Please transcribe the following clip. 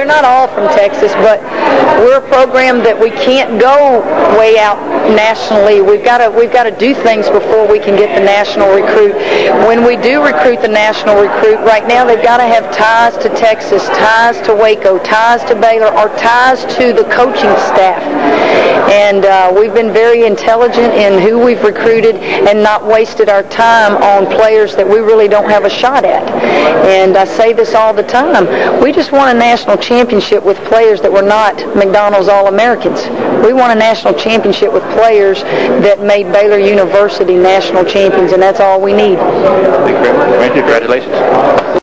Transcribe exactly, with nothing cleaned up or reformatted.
not all from Texas, but we're a program that we can't go way out nationally. We've got to we've got to do things before we can get the national recruit. When we do recruit the national recruit, right now they've got to have ties to Texas, ties to Waco, ties to Baylor, or ties to the coaching staff. And uh, we've been very intelligent in who we've recruited and not wasted our time on players that we really don't have a shot at. And I say this all the time. We just won a national championship with players that were not McDonald's All-Americans. We won a national championship with players that made Baylor University national champions, and that's all we need. Thank you very much. Thank you. Congratulations.